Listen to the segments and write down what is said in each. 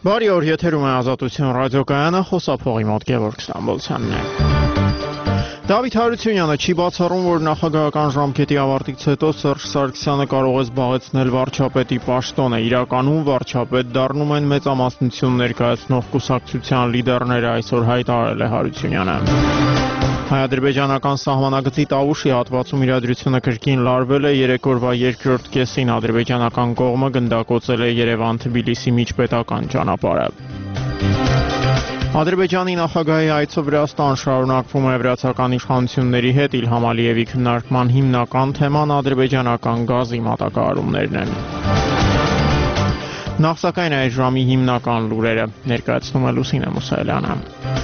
Բարի օր, եթերում է Ազատություն ռադիոկայանը, խոսափողի մոտ Գևորգ Ստամբոլցյանն է։ Դավիթ Հարությունյանը չի բացառում, որ նախագահական ժամկետի ավարտից հետո Սերժ Սարգսյանը կարող է զբաղեցնել վարչապետի պաշտոնը։ Իրականում վարչապետ դառնում են մեծամասնություն ներկայացնող կուսակցության լիդերները, այսօր հայտարարել է Հարությունյանը։ Հայ-ադրբեջանական սահմանագծի Տավուշի հատվածում իրադրությունը կրկին լարվել է, 3 օրվա երկրորդ կեսին ադրբեջանական կողմը գնդակոծել է Երևան-Թբիլիսի միջպետական ճանապարհը։ Ադրբեջանի նախագահի այցը Վրաստան շարունակվում է վրացական իշխանությունների հետ, Իլհամ Ալիևի քննարկման հիմնական թեման ադրբեջանական գազի մատակարարումներն են։ Նախ սակայն այս ժամի հիմնական լուրերը ներկայացնում է Լուսինե Մուսայելյանը։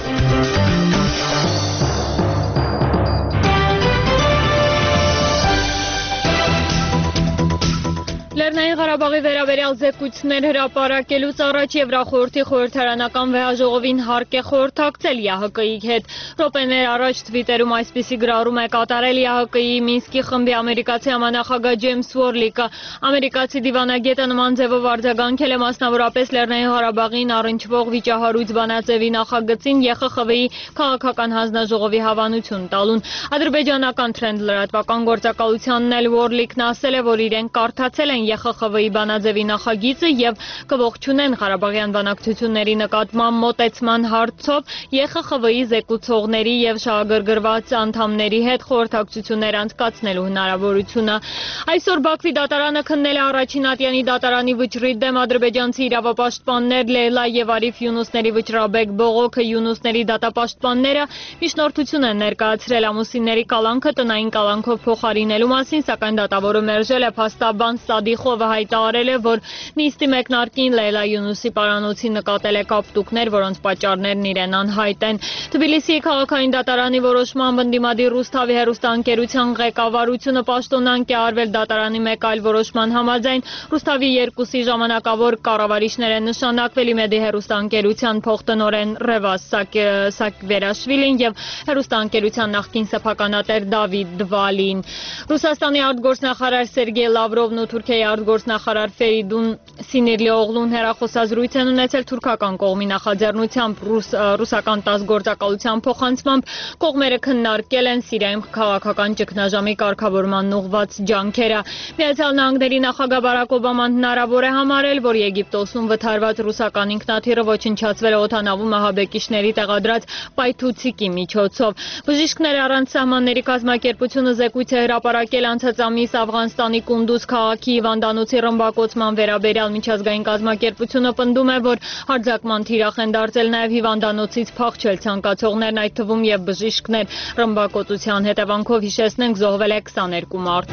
Լեռնային Ղարաբաղի վերաբերյալ զեկույցներ հրապարակելուց առաջ Եվրախորհրդի խորհրդարանական վեհաժողովին հարկ է խորհրդակցել ԵԱՀԿ-ի հետ։ Րոպեներ առաջ Թվիտերում այսպիսի գրառում է կատարել ԵԱՀԿ-ի Մինսկի խմբի ամերիկացի համանախագահ Ջեյմս Ուորլիկը։ Ամերիկացի դիվանագետը նման ձևով արձագանքել է մասնավորապես Լեռնային Ղարաբաղին առնչվող վիճահարույց բանաձևի նախագծին ԵԽԽՎ-ի քաղաքական հանձնաժողովի հավանություն տալուն։ Ադրբեջանական Trend լրատվական գործակալությանն էլ Ուորլիկն ասել է, որ իրենք կարդացել են ԵԽԽՎ-ի բանաձևի նախագիծը եւ կողջունեն Ղարաբաղյան բանակցությունների նկատմամբ մոտեցման հարցով ԵԽԽՎ-ի զեկուցողների եւ շահագրգռված անդամների հետ խորհրդակցություններ անցկացնելու հնարավորությունը։ Այսօր Բաքվի դատարանը քննել է առաջին ատյանի դատարանի վճռի դեմ ադրբեջանցի իրավապաշտպաններ Լեյլա եւ Արիֆ Յունուսների վճռաբեկ բողոքը Յունուսների դատապաշտպանները միջնորդություն են ներկայացրել ամուսինների կալանքը տնային կալանքով փոխարինելու մասին, սակայն դատավորը մերժել է փաստաբան Սադիխովը հայտարարել է, որ նիստի մեկնարկին Լեյլա Յունուսի պարանոցի նկատել է կապտուկներ, որոնց պատճառներն իրեն անհայտ են։ Թբիլիսիի քաղաքային դատարանի որոշմամբ ընդդիմադիր Ռուսթավի հեռուստաընկերության ղեկավարությունը պաշտոնանկ է արվել դատարանի մեկ այլ որոշման համաձայն։ Ռուսթավի 2-ի ժամանակավոր կառավարիչներ են նշանակվել Իմեդի հեռուստաընկերության փոխտնօրեն Ռևաս Սակվերաշվիլին եւ հեռուստաընկերության նախկին սեփականատեր Դավիթ Դվալին։ Ռուսաստանի արտգործնախարար Սերգեյ Լավրովն ու Թուրքիայի արտգործնախարար Ֆերիդուն Սինիրլիօղլուն հեռախոսազրույց են ունեցել թուրքական կողմի նախաձեռնությամբ ռուսական 10 գործակալության փոխանցմամբ կողմերը քննարկել են Սիրիայում քաղաքական ճգնաժամի կարգավորման ուղղված ջանքերը։ Միացյալ Նահանգների նախագահ Բարակ Օբաման հնարավոր է համարել, որ Եգիպտոսում վթարված ռուսական ինքնաթիռը ոչնչացվել է օդանավում ահաբեկիչների տեղադրած պայթուցիկի միջոցով։ Բժիշկներ առանց սահմանների կազմակերպությունը զեկույց է հրապարակել անցած ամիս Աֆղանստանի Կունդուզ քաղաքի հիվանդանոցի ռմբակոծման վերաբերյալ միջազգային կազմակերպությունը պնդում է, որ հարձակման թիրախ են դարձել նաև հիվանդանոցից փախչել ցանկացողներն, այդ թվում եւ բժիշկներ։ Ռմբակոծության հետևանքով հիշեցնենք զոհվել է 22 մարդ։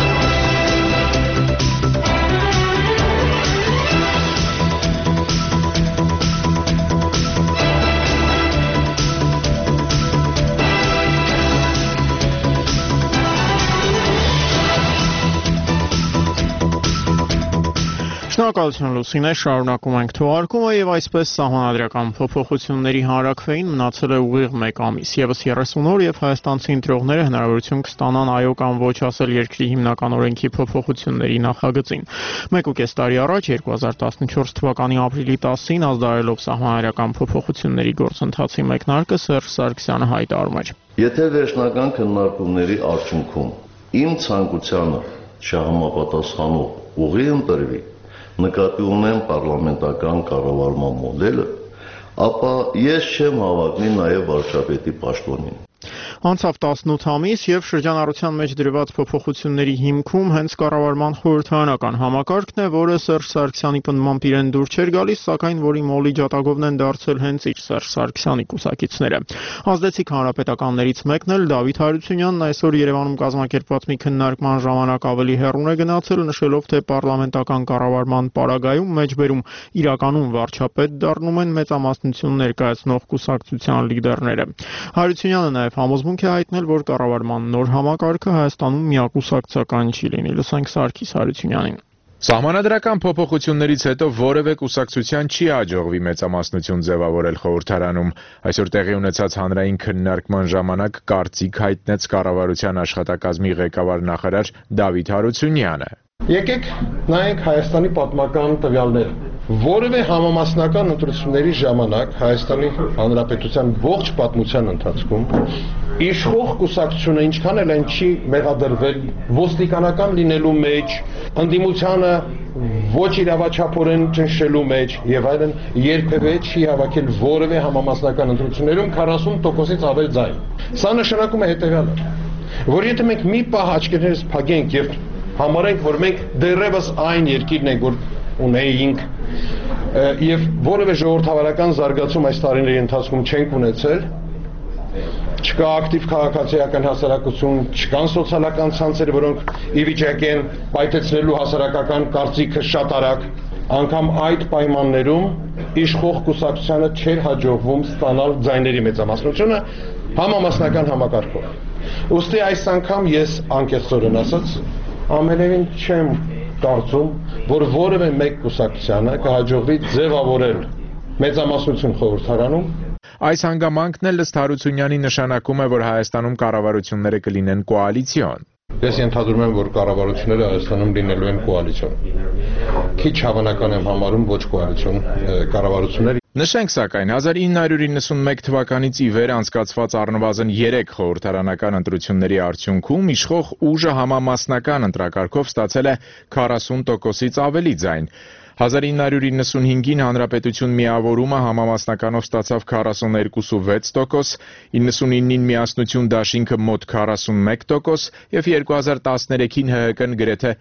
Շնորհակալություն Լուսինե, շարունակում ենք թողարկումը եւ այսպես սահմանադրական փոփոխությունների հանրաքվեին մնացել է ուղիղ 1 ամիս։ Եվս 30 օր եւ հայաստանցի ընտրողները հնարավորություն կստանան այո կամ ոչ ասել երկրի հիմնական օրենքի փոփոխությունների նախագծին։ 1.5 տարի առաջ 2014 թվականի ապրիլի 10-ին ազդարելով սահմանադրական փոփոխությունների գործընթացի մեկնարկը Սերժ Սարգսյանը հայտարարում էր. Եթե վերջնական քննարկումների արդյունքում իմ ցանկությանը շահամապատասխանող ուղի ընտրվի, նկատի ունեմ պարլամենտական կառավարման մոդելը, ապա ես չեմ հավակնի նաև վարչապետի պաշտոնին։ Անցավ 18 ամիս եւ շրջանառության մեջ դրված փոփոխությունների հիմքում հենց կառավարման խորհրդարանական համակարգն է, որը Սերժ Սարգսյանի պնդմամբ իրեն դուր չէր գալիս, սակայն որի մոլի ջատագովն են դարձել հենց իր Սերժ Սարգսյանի կուսակիցները։ Ազդեցիկ հանրապետականներից մեկն էլ Դավիթ Հարությունյանն այսօր Երևանում կազմակերպված մի քննարկման ժամանակ ավելի հեռուն է գնացել, նշելով, թե պարլամենտական կառավարման պարագայում մեջբերում իրականում վարչապետ դառնում են մեծամասնություն ներկայացնող կուսակցության լիդերները։ Հարությունյանը նաև համոզմունք է հայտնել, որ կառավարման նոր համակարգը Հայաստանում միակուսակցական չի լինի։ Լսենք Սարգիս Հարությունյանին։ Սահմանադրական փոփոխություններից հետո որևէ կուսակցության չի հաջողվի մեծամասնություն ձևավորել խորհրդարանում։ Այսօր տեղի ունեցած հանրային քննարկման ժամանակ կարծիք հայտնեց կառավարության աշխատակազմի ղեկավար նախարար Դավիթ Հարությունյանը։ Եկեք նայենք Հայաստանի պատմական տվյալները։ որևէ համամասնական ընտրությունների ժամանակ Հայաստանի Հանրապետության ողջ պատմության ընթացքում իշխող կուսակցությունը ինչքան էլ այն չի մեղադրվել ոստիկանական լինելու մեջ, ընդդիմությանը ոչ իրավաչափորեն ճնշելու մեջ եւ այլն, երբևէ չի հավաքել որևէ համամասնական ընտրություններում 40%-ից ավել ձայն։ Սա նշանակում է հետեւյալը, որ եթե մենք մի պահ աչքերս փակենք եւ համարենք, որ մենք դեռևս այն երկիրն ենք, որ ունեինք եւ որևէ ժողովրդավարական զարգացում այս տարիների ընթացքում չենք ունեցել, չկա ակտիվ քաղաքացիական հասարակություն, չկան սոցիալական ցանցեր, որոնք ի վիճակի են պայթեցնելու հասարակական կարծիքը շատ արագ, անգամ այդ պայմաններում իշխող կուսակցությանը չէր հաջողվում ստանալ ձայների մեծամասնությունը համամասնական համակարգով։ Ուստի այս անգամ ես անկեղծորեն ասած ամենևին չեմ կարծում, որ որևէ մեկ կուսակցությանը կհաջողվի ձևավորել մեծամասնություն խորհրդարանում։ Այս հանգամանքն էլ ըստ Հարությունյանի նշանակում է, որ Հայաստանում կառավարությունները կլինեն կոալիցիոն։ Ես ենթադրում եմ, որ կառավարությունները Հայաստանում լինելու են կոալիցիոն։ Քիչ հավանական եմ համարում ոչ կոալիցիոն կառավարություններ։ Նշենք սակայն 1991 թվականից ի վեր անցկացված առնվազն 3 խորհրդարանական ընտրությունների արդյունքում իշխող ուժը համամասնական ընտրակարգով ստացել է 40%-ից ավելի ձայն։ 1995-ին Հանրապետություն միավորումը համամասնականով ստացավ 42.6%, 99-ին Միասնություն դաշինքը մոտ 41% եւ 2013-ին ՀՀԿ-ն գրեթե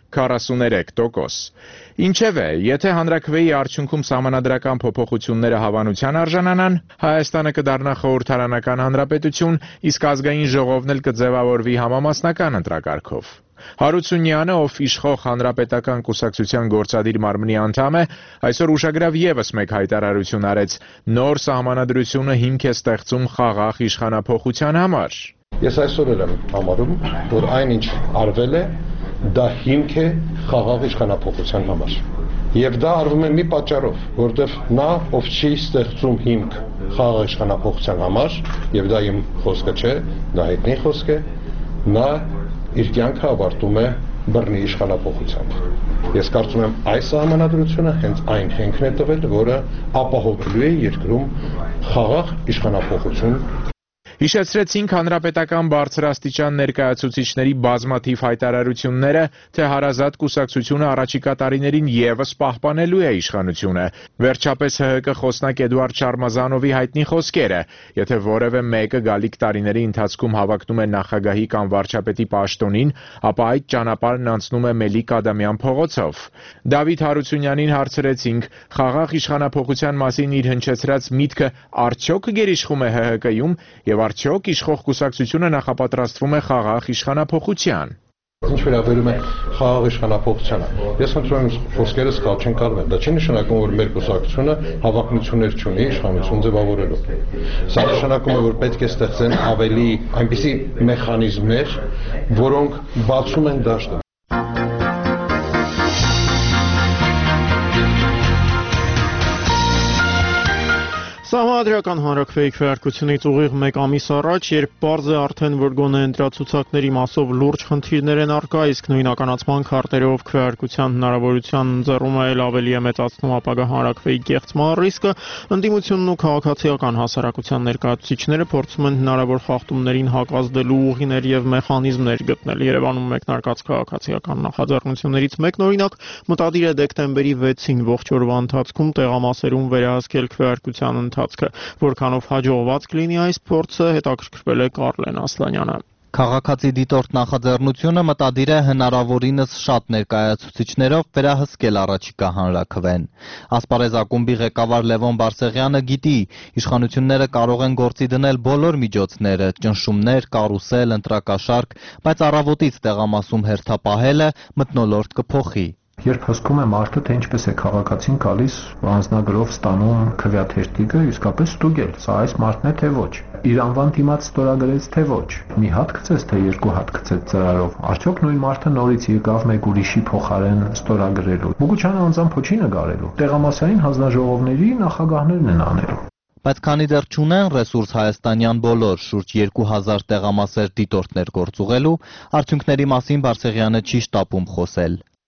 43%։ Ինչևէ, եթե հանրաքվեի արդյունքում սահմանադրական փոփոխությունները հավանության արժանանան, Հայաստանը կդառնա խորհրդարանական հանրապետություն, իսկ ազգային ժողովն էլ կձևավորվի համամասնական ընտրակարգով։ Հարությունյանը, ով իշխող հանրապետական կուսակցության գործադիր մարմնի անդամ է, այսօր ուշագրավ եւս մեկ հայտարարություն արեց. նոր սահմանադրությունը հիմք է ստեղծում խաղաղ իշխանափոխության համար։ Ես այսօր եմ համարում, որ այնինչ արվել է, դա հիմք է խաղաղ իշխանափոխության համար։ Եվ դա արվում է մի պատճառով, որտեղ նա, ով չի ստեղծում հիմք խաղաղ իշխանափոխության համար, եւ դա իմ խոսքը չէ, դա հայտնի խոսք է, նա իր կյանքը ավարտում է բռնի իշխանափոխությամբ։ Ես կարծում եմ այս սահմանադրությունը հենց այն հենքն է տվել, որը ապահովելու է երկրում խաղաղ իշխանափոխություն։ Հիշեցրեցինք հանրապետական բարձրաստիճան ներկայացուցիչների բազմաթիվ հայտարարությունները, թե հարազատ կուսակցությունը առաջիկա տարիներին եւս պահպանելու է իշխանությունը։ Վերջապես ՀՀԿ խոսնակ Էդուարդ Շարմազանովի հայտնի խոսքերը, եթե որևէ մեկը գալիք տարիների ընթացքում հավակնում է նախագահի կամ վարչապետի պաշտոնին, ապա այդ ճանապարհն անցնում է Մելիք Ադամյան փողոցով։ Դավիթ Հարությունյանին հարցրեցինք, խաղաղ իշխանափոխության մասին իր հնչեցրած միտքը արդյոք գերիշխում է ՀՀԿ-ում եւ արդյոք իշխող կուսակցությունը նախապատրաստվում է խաղաղ իշխանափոխության։ Ինչ վերաբերում է խաղաղ իշխանափոխությանը, ես խնդրում եմ խոսքերս սխալ չեն կարվել։ Դա չի նշանակում, որ մեր կուսակցությունը հավակնություններ չունի իշխանություն ձևավորելու։ Սա նշանակում է, որ պետք է ստեղծեն ավելի այնպիսի մեխանիզմներ, որոնք բացում են դաշտը։ Սահմանադրական հանրաքվեի քվեարկությունից ուղիղ մեկ ամիս առաջ, երբ պարզ է արդեն, որ գոնե ընտրացուցակների մասով լուրջ խնդիրներ են առկա, իսկ նույնականացման քարտերով քվեարկության հնարավորության ընձեռումը էլ ավելի է մեծացնում ապագա հանրաքվեի կեղծման ռիսկը, ընդդիմությունն ու քաղաքացիական հասարակության ներկայացուցիչները փորձում են հնարավոր խախտումներին հակազդելու ուղիներ եւ մեխանիզմներ գտնել։ Երևանում մեկնարկած քաղաքացիական նախաձեռնություններից մեկն օրինակ մտադիր է դեկտեմբերի 6-ին ողջ օրվա ընթացքում տեղամասերում վերահսկել քվեարկության որքանով հաջողված կլինի այս փորձը, հետաքրքրվել է Կարլեն Ասլանյանը։ Քաղաքացի դիտորդ նախաձեռնությունը մտադիր է հնարավորինս շատ ներկայացուցիչներով վերահսկել առաջիկա հանրաքվեն։ Ասպարեզ ակումբի ղեկավար Լևոն Բարսեղյանը գիտի, իշխանությունները կարող են գործի դնել բոլոր միջոցները՝ ճնշումներ, կարուսել, ընտրակաշարք, բայց առավոտից տեղամասում հերթապահելը մթնոլորտ կփոխի։ Երբ հսկում է մարդը, թե ինչպես է քաղաքացին գալիս անձնագրով ստանում քվեաթերթիկը, իսկապես ստուգել, սա այս մարդն է թե ոչ։ Իր անվան դիմաց ստորագրեց թե ոչ։ Մի հատ գցեց թե երկու հատ գցեց ծրարով։ Արդյոք նույն մարդը նորից եկավ մեկ ուրիշի փոխարեն ստորագրելու։ Մուգուչյանը անձամբ չի նկարելու։ Տեղամասային հանձնաժողովների նախագահներն են անելու։ Բայց քանի դեռ չունեն ռեսուրս հայաստանյան բոլոր շուրջ 2000 տեղամասեր դիտորդներ գործուղելու, արդյունքների մասին Բարսեղյանը չի շտապում խոսել։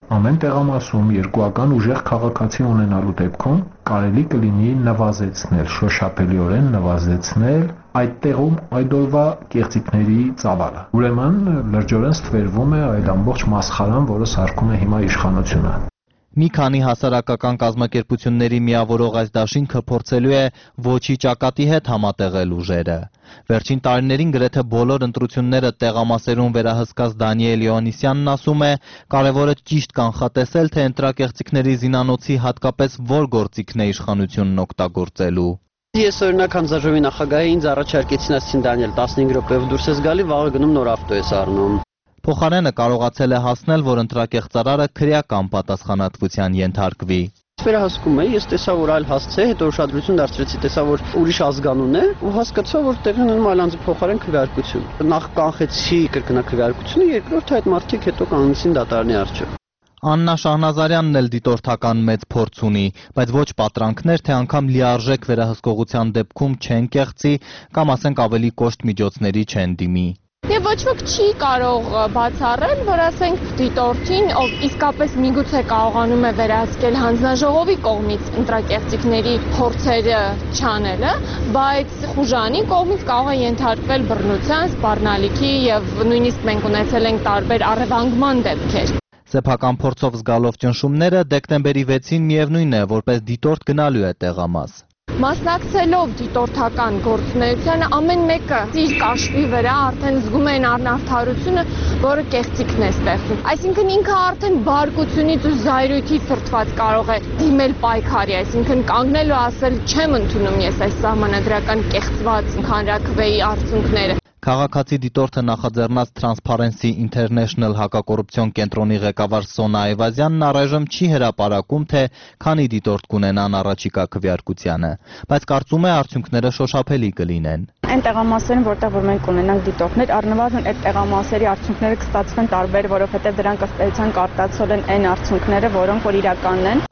Ամեն տեղամասում երկուական ուժեղ քաղաքացի ունենալու դեպքում կարելի կլինի նվազեցնել, շոշափելիորեն նվազեցնել այդ տեղում այդ օրվա կեղծիքների ծավալը։ Ուրեմն լրջորեն ստվերվում է այդ ամբողջ մասխարան, որը սարքում է հիմա իշխանությունը։ Մի քանի հասարակական կազմակերպությունների միավորող այս դաշինքը փորձելու է ոչի ճակատի հետ համատեղել ուժերը։ Վերջին տարիներին գրեթե բոլոր ընտրությունները տեղամասերում վերահսկած Դանիել Յոհաննիսյանն ասում է, կարևորը ճիշտ կանխատեսել, թե ընտրակեղծիքների զինանոցի հատկապես որ գործիքն է իշխանությունն օգտագործելու։ Ես օրինակ հանձնաժողովի նախագահը ինձ առաջարկեցին, ասեցին Դանիել 15 րոպեով դուրս ես գալի, վաղը գնում նոր ավտո ես առնում։ Փոխարենը կարողացել է հասնել, որ ընտրակեղծարարը քրեական պատասխանատվության ենթարկվի։ Վերահսկում է, ես տեսա, որ այլ հասցե, հետո ուշադրություն դարձրեցի, տեսա, որ ուրիշ ազգանուն է, ու հասկացա, որ տեղի ունենում այլ անձի փոխարեն քվեարկություն։ Նախ կանխեցի կրկնակվեարկությունը, երկրորդ այդ մարդիկ հետո կանցին դատարանի առջև։ Աննա Շահնազարյանն էլ դիտորդական մեծ փորձ ունի, բայց ոչ պատրանքներ, թե անգամ լիարժեք վերահսկողության դեպքում չեն կեղծի կամ ասենք ավելի կոշտ միջոցների չեն դիմի։ Եվ ոչ ոք չի կարող բացառել, որ ասենք դիտորդին, ով իսկապես միգուցե կարողանում է վերահսկել հանձնաժողովի կողմից ընտրակեղծիքների փորձերը չանելը, բայց խուժանի կողմից կարող է ենթարկվել բռնության, սպառնալիքի եւ նույնիսկ մենք ունեցել ենք տարբեր առևանգման դեպքեր։ Սեփական փորձով զգալով ճնշումները դեկտեմբերի 6-ին միևնույն է, որպես դիտորդ գնալու է տեղամաս։ Մասնակցելով դիտորդական գործունեությանը ամեն մեկը իր կաշվի վրա արդեն զգում են անարդարությունը, որը կեղծիքն է ստեղծում։ Այսինքն ինքը արդեն բարկությունից ու զայրույթից սրտված կարող է դիմել պայքարի, այսինքն կանգնել ու ասել չեմ ընդունում ես այս սահմանադրական կեղծված հանրաքվեի արդյունքները։ Քաղաքացի դիտորդը նախաձեռնած Transparency International հակակոռուպցիոն կենտրոնի ղեկավար Սոնա Այվազյանն առայժմ չի հրապարակում, թե քանի դիտորդ կունենան առաջիկա քվեարկությանը, բայց կարծում է արդյունքները շոշափելի կլինեն։ Այն տեղամասերում, որտեղ որ մենք ունենանք դիտորդներ, առնվազն այդ տեղամասերի արդյունքները կստացվեն տարբեր, որովհետև դրանք ըստ էության կարտացել են այն արդյունքները, որոնք որ իրականն են։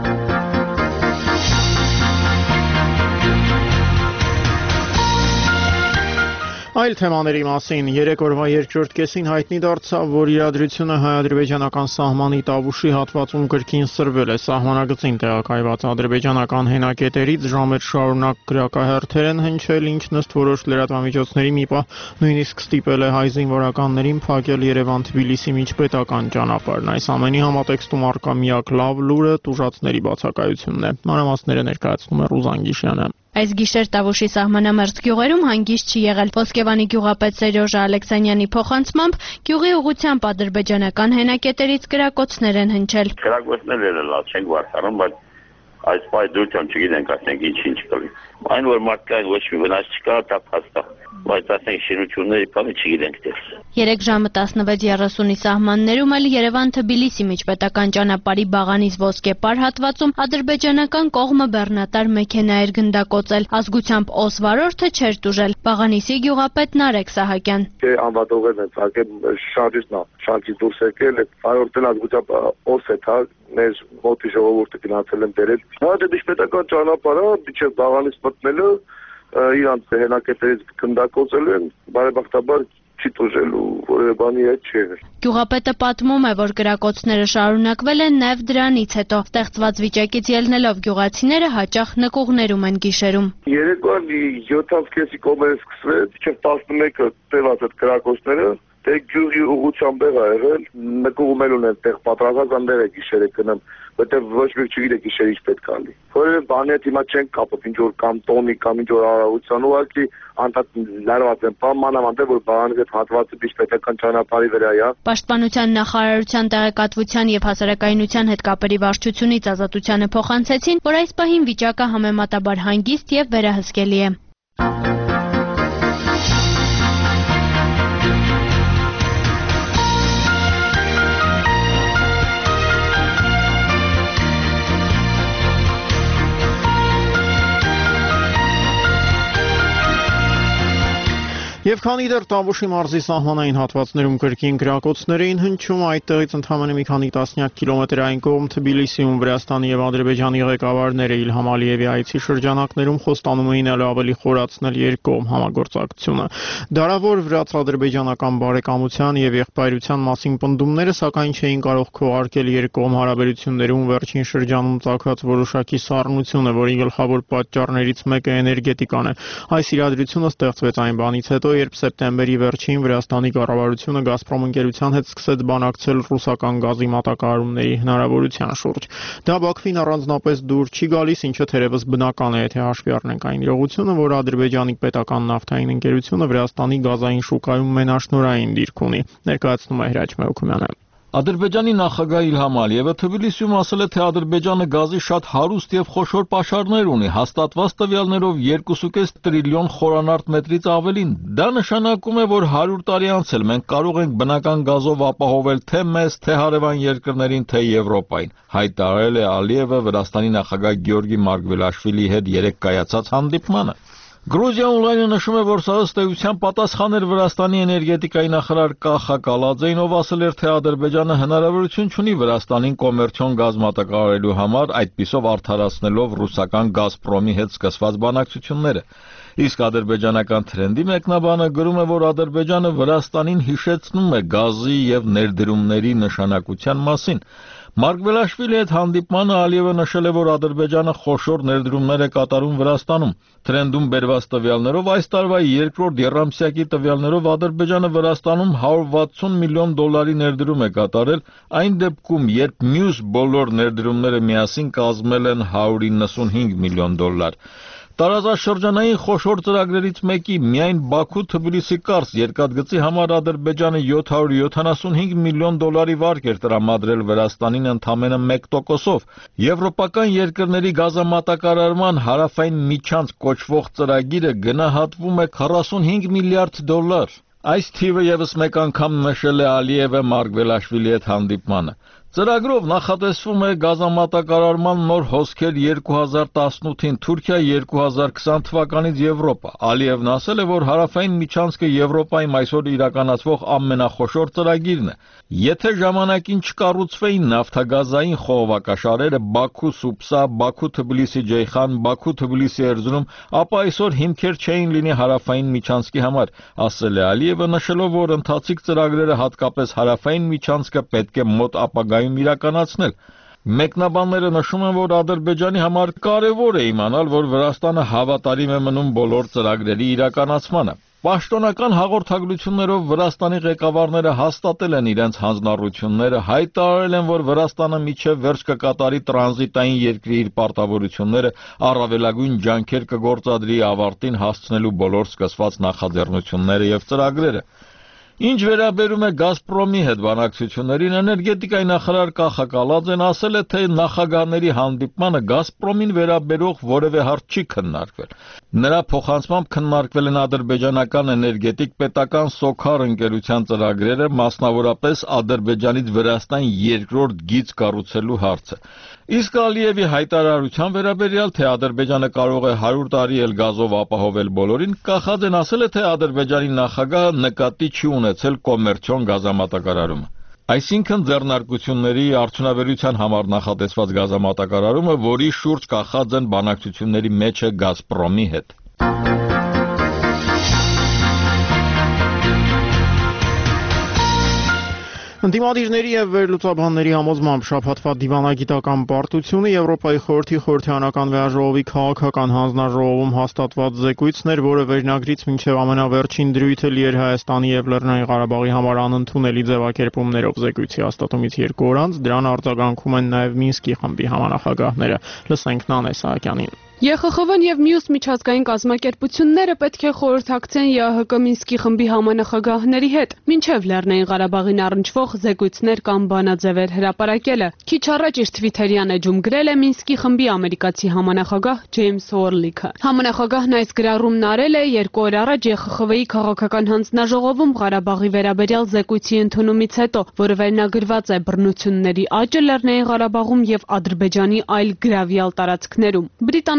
Այլ թեմաների մասին երեք օրվա երկրորդ կեսին հայտնի դարձավ, որ իրադրությունը հայ-ադրբեջանական սահմանի Տավուշի հատվածում կրկին սրվել է։ Սահմանագծին տեղակայված ադրբեջանական հենակետերից ժամեր շարունակ գրակահերթեր են հնչել, ինչն ըստ որոշ լրատվամիջոցների մի պահ նույնիսկ ստիպել է հայ զինվորականներին փակել Երևան-Թբիլիսի միջպետական ճանապարհն։ Այս ամենի համատեքստում առկա միակ լավ լուրը տուժածների բացակայությունն է։ Մանրամասները ներկայացնում է Ռուզան Գիշյանը։ Այս գիշեր Տավուշի սահմանամերձ գյուղերում հանգիստ չի եղել։ Ոսկեվանի գյուղապետ Սերյոժա Ալեքսանյանի փոխանցմամբ գյուղի ուղղությամբ ադրբեջանական հենակետերից կրակոցներ են հնչել։ Կրակոցները լավ չեն վարտարում, բայց այս պայդրությամբ չգիտենք, ասենք ինչ կլի։ Այն որ մարդկային ոչ մի վնաս չկա, դա փաստ է, բայց ասենք շինությունների բանը չգիտենք դեռ։ 3 ժամը 16:30-ի սահմաններում էլ Երևան-Թբիլիսի միջպետական ճանապարհի Բաղանից Ոսկեպար հատվածում ադրբեջանական կողմը բեռնատար մեքենա էր գնդակոծել, ազգությամբ օս վարորդը չէր տուժել։ Բաղանիսի գյուղապետ Նարեկ Սահակյան։ Անվատողերն են ցակել շարժից դուրս եկել, վարորդն ազգությամբ օս է թա մեր մոտի ժողովուրդը գնացել են դերել։ Դա միջպետական ճանապարհը միջև Բաղանից մտնելը իրանց հենակետերից գնդակոծել են, բարեբախտաբար չի տուժելու, որևէ բանի հետ չի եղել։ Գյուղապետը պատմում է, որ կրակոցները շարունակվել են նաև դրանից հետո։ Ստեղծված վիճակից ելնելով գյուղացիները հաճախ նկուղներում են գիշերում։ Երեկոյան 7:30-ի կողմերը սկսվեց, մինչև 11-ը տևած այդ կրակոցները, դե գյուղի ուղղությամբ եղա եղել, նկուղում էլ ունեն տեղ պատրաստած անդեր է գիշերը գնամ, որտեղ ոչ մեկ չգիտե գիշերը ինչ պետք է լինի։ Որևէ բանի հետ հիմա չենք կապում, ինչ որ կամ տոնի կամ ինչ որ արարողության, ուղղակի անդադ լարված են, մանավանդ որ Բաղանից այդ հատվածը միջպետական ճանապարհի վրա է։ Պաշտպանության նախարարության տեղեկատվության եւ հասարակայնության հետ կապերի վարչությունից Ազատությանը փոխանցեցին, որ այս պահին վիճակը համեմատաբար հանգիստ եւ վերահսկելի է։ Եվ քանի դեռ Տավուշի մարզի սահմանային հատվածներում կրկին գրակոծներ էին հնչում, այդտեղից ընդամենը մի քանի տասնյակ կիլոմետրային կողմ Թբիլիսիում Վրաստանի եւ Ադրբեջանի ղեկավարները Իլհամ Ալիևի այցի շրջանակներում խոստանում էին ավելի խորացնել երկկողմ համագործակցությունը։ Դարավոր վրաց-ադրբեջանական բարեկամության եւ եղբայրության մասին պնդումները սակայն չէին կարող քողարկել երկկողմ հարաբերություններում վերջին շրջանում ծագած որոշակի սառնությունը, որի գլխավոր պատճառներից մեկը էներգետիկան է։ Այս իրադրությունը ստեղծվեց այն բանից հետո, երբ սեպտեմբերի վերջին Վրաստանի կառավարությունը Գազպրոմ ընկերության հետ սկսեց բանակցել ռուսական գազի մատակարարումների հնարավորության շուրջ։ Դա Բաքվին առանձնապես դուր չի գալիս, ինչը թերևս բնական է, եթե հաշվի առնենք այն իրողությունը, որ Ադրբեջանի պետական նավթային ընկերությունը Վրաստանի գազային շուկայում մենաշնորհային դիրք ունի, ներկայացնում է Հրաչ Մեհոքումյանը։ Ադրբեջանի նախագահ Իլհամ Ալիևը Թբիլիսիում ասել է, թե Ադրբեջանը գազի շատ հարուստ եւ խոշոր պաշարներ ունի, հաստատված տվյալներով 2.5 տրիլիոն խորանարդ մետրից ավելին։ Դա նշանակում է, որ 100 տարի անցել մենք կարող ենք բնական գազով ապահովել թե մեզ, թե հարևան երկրներին, թե Եվրոպային, հայտարարել է Ալիևը Վրաստանի նախագահ Գեորգի Մարգվելաշվիլիի հետ երեկ կայացած հանդիպմանը։ Գրուզիա օնլայնը նշում է, որ սա ըստ էության պատասխան էր Վրաստանի էներգետիկայի նախարար Կախա Կալաձեին, ով ասել էր, թե Ադրբեջանը հնարավորություն չունի Վրաստանին կոմերցիոն գազ մատակարարելու համար, այդպիսով արդարացնելով ռուսական Գազպրոմի հետ սկսված բանակցությունները։ Իսկ ադրբեջանական թրենդի մեկնաբանը գրում է, որ Ադրբեջանը Վրաստանին հիշեցնում է գազի եւ ներդրումների նշանակության մասին։ Մարգվելաշվիլի հետ հանդիպմանը Ալիևը նշել է, որ Ադրբեջանը խոշոր ներդրումներ է կատարում Վրաստանում։ Թրենդում բերված տվյալներով այս տարվա երկրորդ եռամսյակի տվյալներով Ադրբեջանը Վրաստանում 160 միլիոն դոլարի ներդրում է կատարել, այն դեպքում, երբ մյուս բոլոր ներդրումները միասին կազմել են 195 միլիոն դոլար։ Տարածաշրջանային խոշոր ծրագրերից մեկի միայն Բաքու-Թբիլիսի կարճ երկաթգծի համար Ադրբեջանը 775 միլիոն դոլարի վարկ էր տրամադրել Վրաստանին ընդամենը 1%-ով։ Եվրոպական երկրների գազամատակարարման հարավային միջանց կոչվող ծրագիրը գնահատվում է 45 միլիարդ դոլար։ Այս թիվը եւս մեկ անգամ նշել է Ալիևը Մարգվելաշվիլի հետ հանդիպմանը։ Ծրագրով նախատեսվում է գազամատակարարման նոր հոսքեր 2018-ին Թուրքիա, 2020 թվականից Եվրոպա։ Ալիևն ասել է, որ հարավային միջանցքը Եվրոպայում այսօր իրականացվող ամենախոշոր ծրագիրն է։ Եթե ժամանակին չկառուցվեին նավթագազային խողովակաշարերը Բաքու-Սուպսա, Բաքու-Թբիլիսի-Ջեյխան, Բաքու-Թբիլիսի-Էրզրում, ապա այսօր հիմքեր չէին լինի հարավային միջանցքի համար, ասել է Ալիևը, նշելով, որ ընթացիկ ծրագրերը հատկապես հարավային միջանցքը պետք է մոտ ապագայում իրականացնել։ Մեկնաբանները նշում են, որ Ադրբեջանի համար կարևոր է իմանալ, որ Վրաստանը հավատարիմ է մնում բոլոր ծրագրերի իրականացմանը։ Պաշտոնական հաղորդագրություններով Վրաստանի ղեկավարները հաստատել են իրենց հանձնառությունները, հայտարարել են, որ Վրաստանը մինչև վերջ կկատարի տրանզիտային երկրի իր պարտավորությունները, առավելագույն ջանքեր կգործադրի ավարտին հասցնելու բոլոր սկսված նախաձեռնությունները եւ ծրագրերը։ Ինչ վերաբերում է Գազպրոմի հետ բանակցություններին, էներգետիկայի նախարար Կախա Կալաձեն ասել է, թե նախագահների հանդիպմանը Գազպրոմին վերաբերող որևէ հարց չի քննարկվել։ Նրա փոխանցմամբ քննարկվել են ադրբեջանական էներգետիկ պետական Սոքար ընկերության ծրագրերը, մասնավորապես Ադրբեջանից Վրաստան երկրորդ գիծ կառուցելու հարցը։ Իսկ Ալիևի հայտարարության վերաբերյալ, թե Ադրբեջանը կարող է 100 տարի էլ գազով ապահովել բոլորին, Կախաձեն ասել է, թե Ադրբեջանի նախագահը նկատի չի ունեցել կոմերցիոն գազամատակարարումը։ Այսինքն ձեռնարկությունների արդյունաբերության համար նախատեսված գազամատակարարումը, որի շուրջ Կախաձեն բանակցությունների մեջ է Գազպրոմի հետ։ Ընդդիմադիրների եւ վերլուծաբանների համոզմամբ շաբաթվա դիվանագիտական պարտությունը Եվրոպայի խորհրդի խորհրդարանական վեաժողովի քաղաքական հանձնաժողովում հաստատված զեկույցն էր, որը վերնագրից մինչև ամենավերջին դրույթը լի էր Հայաստանի եւ Լեռնային Ղարաբաղի համար անընդունելի ձևակերպումներով զեկույցի հաստատումից 2 օր անց դրան արձագանքում են նաեւ Մինսկի խմբի համանախագահները։ Լսենք Նանե Սահակյանին։ ԵԽԽՎ-ն եւ մյուս միջազգային կազմակերպությունները պետք է խորհրդակցեն ԵԱՀԿ Մինսկի խմբի համանախագահների հետ, մինչև Լեռնային Ղարաբաղին առնչվող զեկույցներ կամ բանաձևեր հրապարակելը։ Քիչ առաջ իր Թվիթերյան էջում գրել է Մինսկի խմբի ամերիկացի համանախագահ Ջեյմս Օրլիքը։ Համանախագահն այս գրառումն արել է 2 օր առաջ ԵԽԽՎ-ի քաղաքական հանձնաժողովում Ղարաբաղի վերաբերյալ զեկույցի ընդունումից հետո, որը վերնագրված է բռնությունների աճը Լեռնային Ղարաբաղում եւ Ադրբեջանի այլ գրավյալ տարածքներում։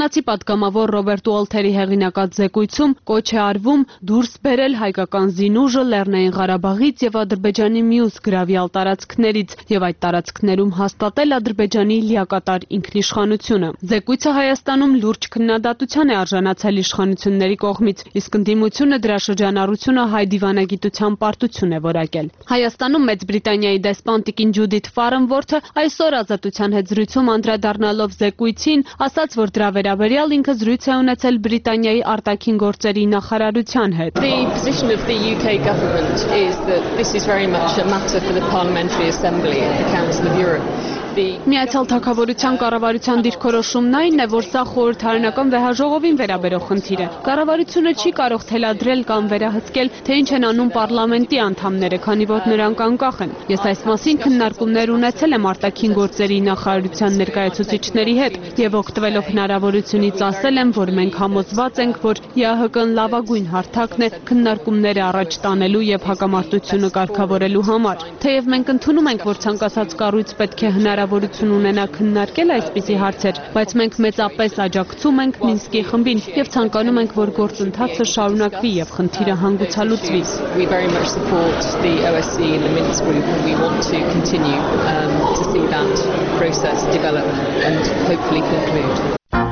Բրիտանացի պատգամավոր Ռոբերտ Ուոլթերի հեղինակած զեկույցում կոչ է արվում դուրս բերել հայկական զինուժը Լեռնային Ղարաբաղից եւ Ադրբեջանի մյուս գրավյալ տարածքներից եւ այդ տարածքներում հաստատել Ադրբեջանի լիակատար ինքնիշխանությունը։ Զեկույցը Հայաստանում լուրջ քննադատության է արժանացել իշխանությունների կողմից, իսկ ընդդիմությունը դրա շրջանառությունը հայ դիվանագիտության պարտություն է որակել։ Հայաստանում Մեծ Բրիտանիայի դեսպան տիկին Ջուդիթ Ֆարենվորթը այսօր Ազատության հետ զրույցում անդրադառնալով զեկույցին ասաց, որ դրա վերաբերյալ ինքը զրույց է ունեցել Բրիտանիայի արտաքին գործերի նախարարության հետ։ The position of the UK government is that this is very much a matter for the Parliamentary Assembly of the Council of Europe. Միացյալ Թագավորության կառավարության դիրքորոշումն այն է, որ սա խորհրդարանական վեհաժողովին վերաբերող խնդիր է։ Կառավարությունը չի կարող թելադրել կամ վերահսկել, թե ինչ են անում պարլամենտի անդամները, քանի որ նրանք անկախ են։ Ես այս մասին քննարկումներ ունեցել եմ արտաքին գործերի նախարարության ներկայացուցիչների հետ եւ օգտվելով հնարավորությունից ասել եմ, որ մենք համոզված ենք, որ ԵԱՀԿ-ն լավագույն հարթակն է քննարկումները առաջ տանելու եւ հակամարտությունը կարգավորելու համար։ Թեև մենք ընդունում ենք, որ ցանկացած կառույց պետք է հնարավորություն ունենա քննարկել այսպիսի հարցեր, բայց մենք մեծապես աջակցում ենք Մինսկի խմբին եւ ցանկանում ենք, որ գործընթացը շարունակվի եւ խնդիրը հանգուցալուծվի։ We very much support the OSCE and the Minsk group and we want to continue to see that process develop and hopefully conclude.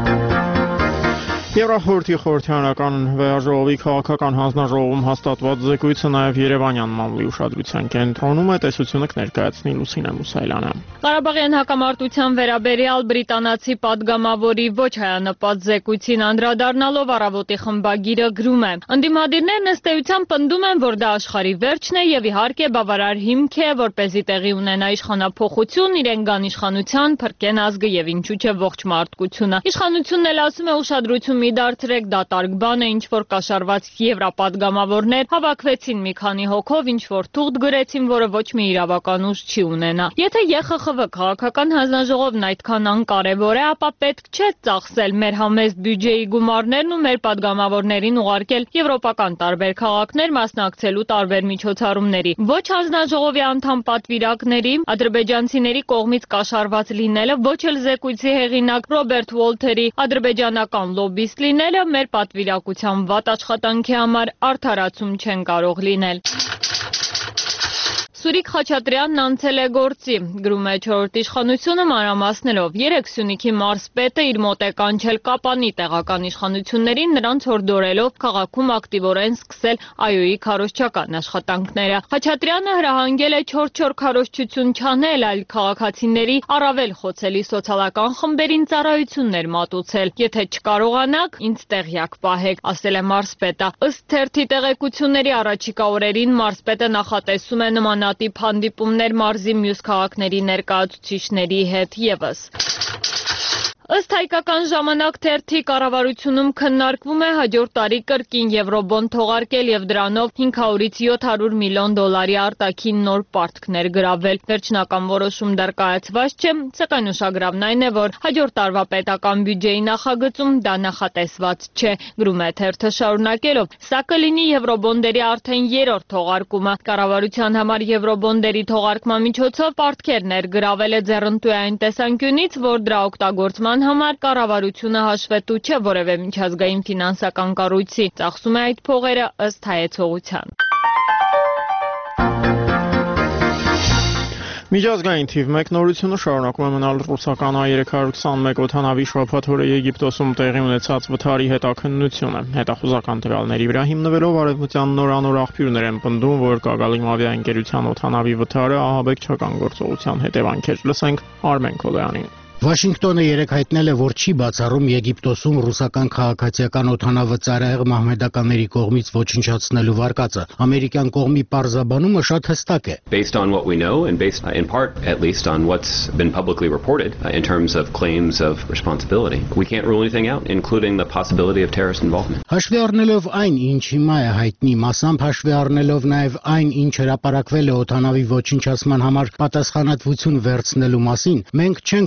Եվրախորհրդի խորհրդարանական վեհաժողովի քաղաքական հանձնաժողովում հաստատված զեկույցը նաև Երևանյան մամլի ուշադրության կենտրոնում է, տեսությունը կներկայացնի Լուսինե Մուսայելյանը։ Ղարաբաղյան հակամարտության վերաբերյալ բրիտանացի պատգամավորի ոչ հայանպատ զեկույցին անդրադառնալով Առավոտի խմբագիրը գրում է. Ընդդիմադիրներն ըստ էության պնդում են, որ դա աշխարհի վերջն է եւ իհարկե բավարար հիմք է, որպեսզի տեղի ունենա իշխանափոխություն, իրեն գան իշխանության, փրկեն ազգը եւ ինչու՞ չէ ողջ մարդկությունը։ Իշխանությունն էլ ասում է ուշադրություն մի դարձրեք, դատարկ բան է, ինչ որ կաշառված եվրապատգամավորներ հավաքվեցին մի քանի հոգով, ինչ որ թուղթ գրեցին, որը ոչ մի իրավական ուժ չի ունենա։ Եթե ԵԽԽՎ քաղաքական հանձնաժողովն այդքան անկարևոր է, ապա պետք չէ ծախսել մեր համեստ բյուջեի գումարներն ու մեր պատգամավորներին ուղարկել եվրոպական տարբեր քաղաքներ մասնակցելու տարբեր միջոցառումների։ Ոչ հանձնաժողովի անդամ պատվիրակների, ադրբեջանցիների կողմից կաշառված լինելը, ոչ էլ զեկույցի հեղինակ Ռոբերտ Ուոլթերի ադրբեջանական լոբի լինելը մեր պատվիրակության վատ աշխատանքի համար արդարացում չեն կարող լինել։ Սուրիկ Խաչատրյանն անցել է գործի, գրում է Չորրորդ իշխանությունը մանրամասներով։ Երեկ Սյունիքի մարզպետը իր մոտ է կանչել Կապանի տեղական իշխանություններին, նրանց հորդորելով քաղաքում ակտիվորեն սկսել ԱՅՈ-ի քարոզչական աշխատանքները։ Խաչատրյանը հրահանգել է չոր քարոզչություն չանել, այլ քաղաքացիների առավել խոցելի սոցիալական խմբերին ծառայություններ մատուցել։ Եթե չկարողանաք, ինձ տեղյակ պահեք, ասել է մարզպետը։ Ըստ թերթի տեղեկությունների առաջիկա օրերին մարզպետը նախատեսում է նմանատիպ հանդիպումներ մարզի մյուս քաղաքների ներկայացուցիչների հետ ևս։ Ըստ հայկական ժամանակ թերթի կառավարությունում քննարկվում է հաջորդ տարի կրկին եվրոբոն թողարկել եւ դրանով 500-ից 700 միլիոն դոլարի արտաքին նոր պարտքներ գրավել։ Վերջնական որոշում դեռ կայացված չէ, սակայն ուշագրավն այն է, որ հաջորդ տարվա պետական բյուջեի նախագծում դա նախատեսված չէ, գրում է թերթը շարունակելով։ Սա կլինի եվրոբոնդերի արդեն երրորդ թողարկումը։ Կառավարության համար եվրոբոնդերի թողարկման միջոցով պարտքեր ներգրավել է ձեռնտու այն տեսանկյունից, որ դրա օգտագործման համար կառավարությունը հաշվետու չէ որևէ միջազգային ֆինանսական կառույցի, ծախսում է այդ փողերը ըստ հայեցողության։ Միջազգային թիվ 1 նորությունը շարունակում է մնալ ռուսական A321 օդանավի շաբաթ օրը Եգիպտոսում տեղի ունեցած վթարի հետաքննությունը։ Հետախուզական տվյալների վրա հիմնվելով արևմտյան նորանոր աղբյուրներ են պնդում, որ Կագալիմ ավիաընկերության օդանավի վթարը ահաբեկչական գործողության հետևանք էր։ Լսենք Արմեն Քոլյանին։ Վաշինգտոնը երեկ հայտնել է, որ չի բացառում Եգիպտոսում ռուսական քաղաքացիական օդանավը ծայրահեղ մահմեդականների կողմից ոչնչացնելու վարկածը։ Ամերիկյան կողմի պարզաբանումը շատ հստակ է։ Based on what we know and based in part at least on what's been publicly reported in terms of claims of responsibility, we can't rule anything out, including the possibility of terrorist involvement. Հաշվի առնելով այն, ինչ հիմա է հայտնի, մասամբ հաշվի առնելով նաև այն, ինչ հրապարակվել է օդանավի ոչնչացման համար պատասխանատվություն վերցնելու մասին, մենք չենք կարող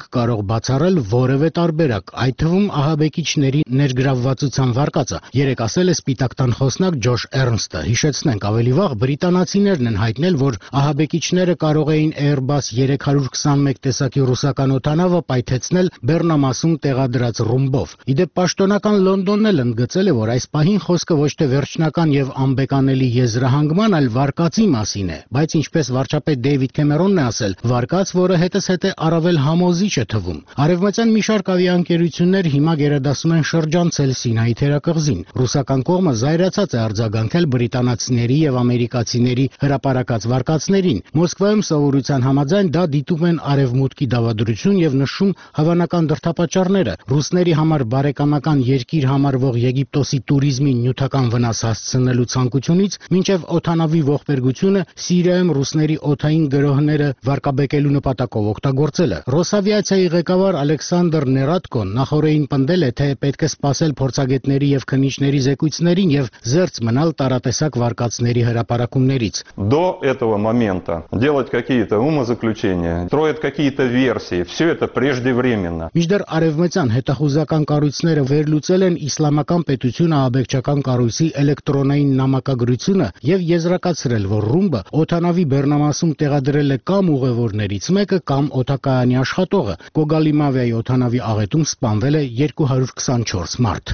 բացառել որևէ տարբերակ, այդ թվում ահաբեկիչների ներգրավվածության վարկածը, երեկ ասել է Սպիտակ տան խոսնակ Ջոշ Էրնստը։ Հիշեցնենք, ավելի վաղ բրիտանացիներն են հայտնել, որ ահաբեկիչները կարող էին Airbus 321 տեսակի ռուսական օդանավը պայթեցնել Բեռնամասում տեղադրած ռումբով։ Իդեպ պաշտոնական Լոնդոնն էլ ընդգծել է, որ այս պահին խոսքը ոչ թե վերջնական եւ անբեկանելի եզրահանգման, այլ վարկածի մասին է, բայց ինչպես վարչապետ Դեյվիդ Քեմերոնն է ասել, վարկած, որը հետզհետե առավել համոզիչ է թվում։ Արևմտյան մի շարք ավիաընկերություններ հիմա գերադասում են շրջանցել Սինայի թերակղզին։ Ռուսական կողմը զայրացած է արձագանքել բրիտանացիների եւ ամերիկացիների հրապարակած վարկածներին։ Մոսկվայում սովորության համաձայն դա դիտում են արևմուտքի դավադրություն եւ նշում հավանական դրդապատճառները։ Ռուսների համար բարեկամական երկիր համարվող Եգիպտոսի туриզմին նյութական վնաս հասցնելու ցանկությունից մինչև օդանավի ողբերգությունը Սիրիայում ռուսների օդային գրոհները վարկաբեկելու նպատակով օգտագործելը։ Ռոսավիացիայի ղեկավար Ալեքսանդր Ներատկոն նախորդին պնդել է, թե պետք է սպասել փորձագետների եւ քննիչների զեկույցներին եւ զերծ մնալ տարատեսակ վարկածների հրապարակումներից։ До этого момента делать какие-то умозаключения, строить какие-то версии, все это преждевременно. Մինչդեռ արևմտյան հետախուզական կառույցները վերլուծել են իսլամական պետությունը աբեկչական կառույցի էլեկտրոնային նամակագրությունը եւ եզրակացրել, որ ռումբը օդանավի Բեռնամասում տեղադրել է կամ ուղևորներից մեկը կամ օդակայանի աշխատողը։ Կոգալիմավիայի օդանավի աղետում սպանվել է 224 մարդ։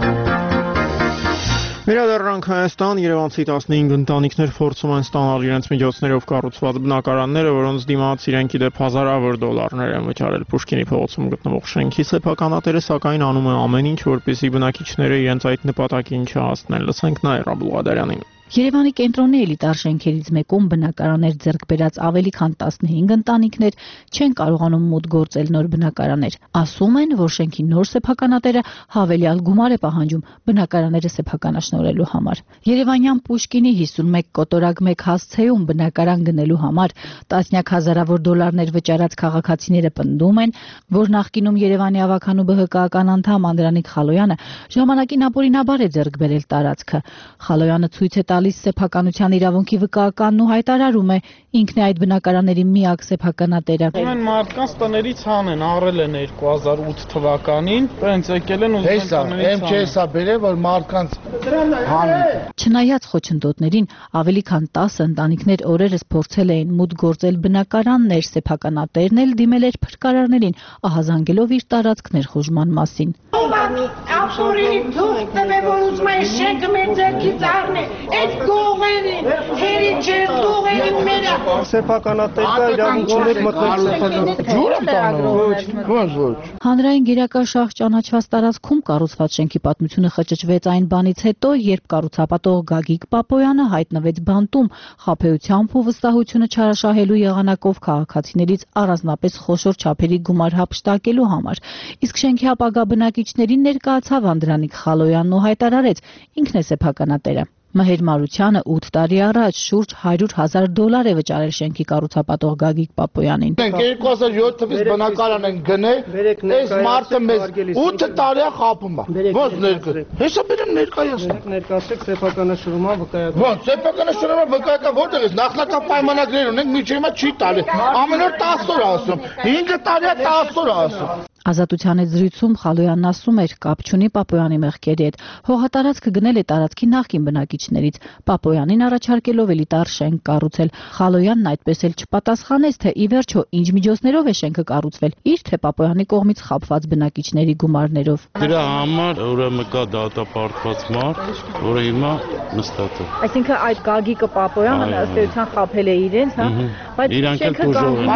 Վերադառնանք Հայաստան, Երևանցի 15 ընտանիքներ փորձում են ստանալ իրենց միջոցներով կառուցված բնակարանները, որոնց դիմաց իրենք իդեպ հազարավոր դոլարներ են վճարել։ Պուշկինի փողոցում գտնվող շենքի սեփականատերը սակայն անում է ամեն ինչ, որպեսզի բնակիչները իրենց այդ նպատակին չհասնեն։ Լսենք Նաիրա Բուլղադարյանին։ Երևանի կենտրոնի էլիտար շենքերից մեկում բնակարաններ ձեռք բերած ավելի քան 15 ընտանիքներ չեն կարողանում մուտք գործել նոր բնակարաններ։ Ասում են, որ շենքի նոր սեփականատերը հավելյալ գումար է պահանջում բնակարանները սեփականաշնորհելու համար։ Երևանյան Պուշկինի 51 կոտորակ 1 հասցեում բնակարան գնելու համար տասնյակ հազարավոր դոլարներ վճարած քաղաքացիները պնդում են, որ նախկինում Երևանի ավագանու ԲՀԿ-ական անդամ Անդրանիկ Խալոյանը ժամանակին ապօրինաբար է ձեռք բերել տարածքը։ Խալոյանը ցույց է տալիս սեփականության իրավունքի վկայականն ու հայտարարում է ինքն է այդ բնակարանների միակ սեփականատերը։ Ուրեմն մարդկանց տներից հանեն, առել են 2008 թվականին, այնց եկել են ու MЧS-ա բերել, որ մարդկանց հանեն։ Չնայած խոչընդոտներին, ավելի քան 10 ընտանիքներ օրերս փորձել էին մուտք գործել բնակարաններ, սեփականատերն էլ դիմել էր փրկարարներին, ահազանգելով իր տարածք ներխուժման մասին։ Ապօրինի թուղթ տվե, որ ուզում է շենքը մեր ձեռքից առնի, այդ գողերին, հերի չեն գողերին մերը։ Սեփականատերկա իրավունքներ մտնել։ Հանրային գերակաշահ ճանաչված տարածքում կառուցված շենքի պատմությունը խճճվեց այն բանից հետո, երբ կառուցապատող Գագիկ Պապոյանը հայտնվեց բանտում խաբեությամբ ու վստահությունը չարաշահելու եղանակով քաղաքացիներից առանձնապես խոշոր չափերի գումար հափշտակելու համար։ Իսկ շենքի ապագա բնակիչներին ներկայացավ Անդրանիկ Խալոյանն ու հայտարարեց ինքն է սեփականատերը։ Մհեր Մարությանը 8 տարի առաջ շուրջ 100,000 դոլար է վճարել շենքի կառուցապատող Գագիկ Պապոյանին։ 2007 թվականից բնակարան են գնել, այս մարդը մեզ 8 տարի խաբում է։ Ոնց ներկա։ Հեսա բերեմ ներկայացնեմ։ Ներկայացեք սեփականաշնորհման վկայական։ Ոնց սեփականաշնորհման վկայական որտեղ է։ Նախնական պայմանագրեր ունենք, միջի հիմա չի տալի։ Ամեն օր 10 օր ասում։ 5 տարի 10 օր ասում։ Ազատության այդ զրույցում Խալոյանն ասում էր, կապ չունի Պապոյանի մեղքերի հետ։ Հողատարածքը գնել է տարածքի նախկին բնակիչներից, Պապոյանին առաջարկելով էլիտար շենք կառուցել։ Խալոյանն այդպես էլ չպատասխանեց, թե ի վերջո ինչ միջոցներով է շենքը կառուցվել, իր թե Պապոյանի կողմից խաբված բնակիչների գումարներով։ Դրա համար ուրեմն կա դատապարտված մարդ, որը հիմա նստած է։ Այսինքն այդ Գագիկը Պապոյանը ըստ էության խաբել է իրենց, հա, բայց շենքը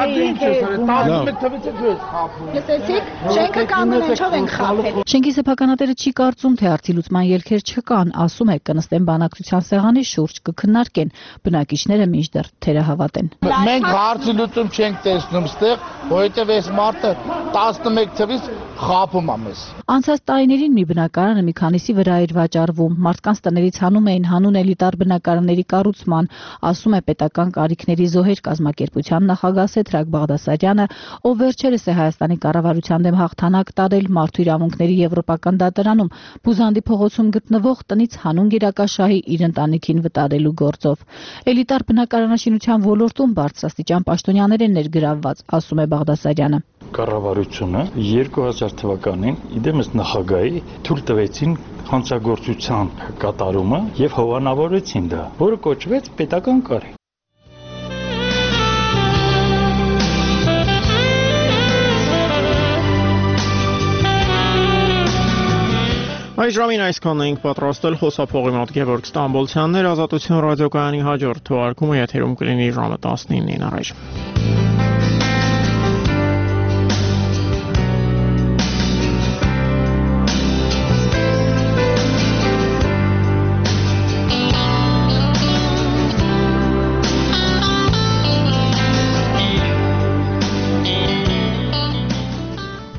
Շենքը կանոններով են խաբել։ Շենքի սեփականատերը չի կարծում, թե արդի լուծման ելքեր չկան, ասում է կնստեն բանակցության սեղանի շուրջ, կքննարկեն, բնակիչները մինչդեռ թերահավատ են։ Մենք հարցի լուծում չենք տեսնում ստեղ, որովհետև այս մարդը 11 թվականից խաբում է մեզ։ Անցած տարիներին մի բնակարանը մի քանիսի վրա էր վաճառվում, մարդկանց տներից հանում էին հանուն էլիտար բնակարանների կառուցման, ասում է պետական կարիքների զոհեր կազմակերպության նախագահ Սեդրակ Բաղդասարյանը, ով վերջերս է Հայաստանի կառավարության դեմ հաղթանակ տարել Մարդու իրավունքների եվրոպական դատարանում Բուզանդի փողոցում գտնվող տնից հանուն գերակաշահի իր ընտանիքին վտարելու գործով։ Էլիտար բնակարանաշինության ոլորտում բարձրաստիճան պաշտոնյաներ են ներգրավված, ասում է Բաղդասարյանը։ Կառավարությունը 2000 թվականին իդեմս նախագահի թույլ տվեցին հանցագործության կատարումը եւ հովանավորեցին դա, որը կոչվեց պետական կարի։ Այս ժամին այսքանն էինք պատրաստել, խոսափողի մոտ Գևորգ Ստամբոլցյանն էր, Ազատություն ռադիոկայանի հաջորդ թողարկումը եթերում կլինի ժամը 19-ին առայժմ։